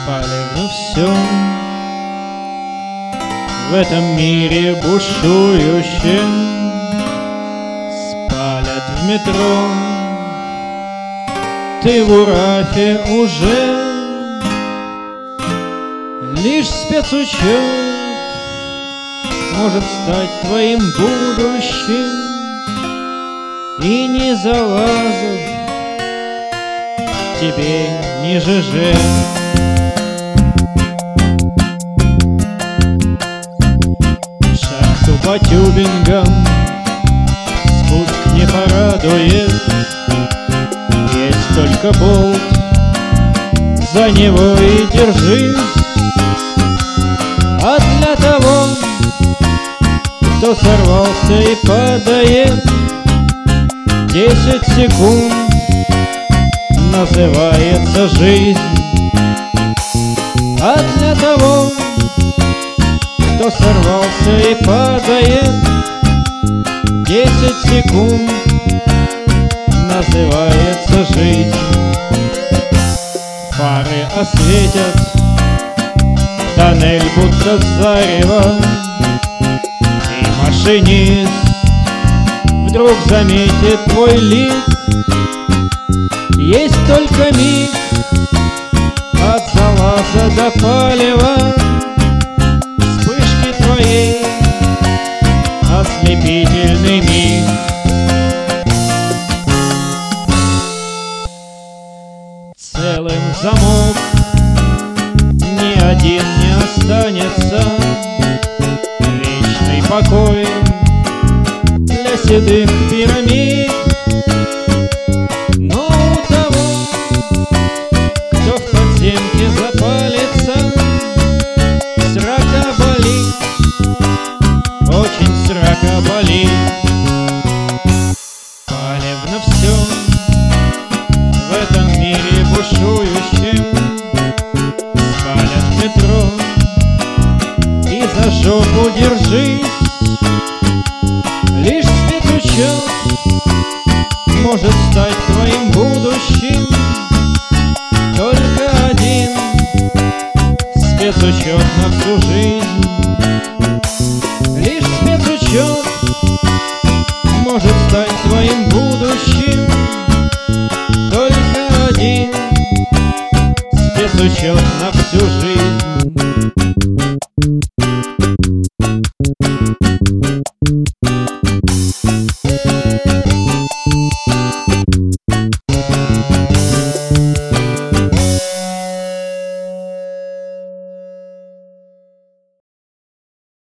Спалено все в этом мире бушующем. Спалят в метро, ты в Урафе уже. Лишь спецучет может стать твоим будущим. И ни Залазов тебе, ни ЖЖ. Шахту по тюбингам спуск не порадует. Есть только болт, за него и держись. А для того, кто сорвался и падает, 10 секунд называется жизнь. А для того, кто сорвался и падает, 10 секунд называется жизнь. Фары осветят тоннель, будто зарево, и машинист вдруг заметит твой лик. Есть только миг от Залаза до Палева, вспышки твоей ослепительный миг. Целым замок ни один не останется. Вечный покой для седых пирамид. Но у того, кто в подземке запалится, срака болит, очень срака болит. Палевно все в этом мире бушующем. Спалят в метро, и за жопу держись. Лишь спецучет может стать твоим будущим. Только один спецучет на всю жизнь. Лишь спецучет может стать твоим будущим. Только один спецучет на всю жизнь.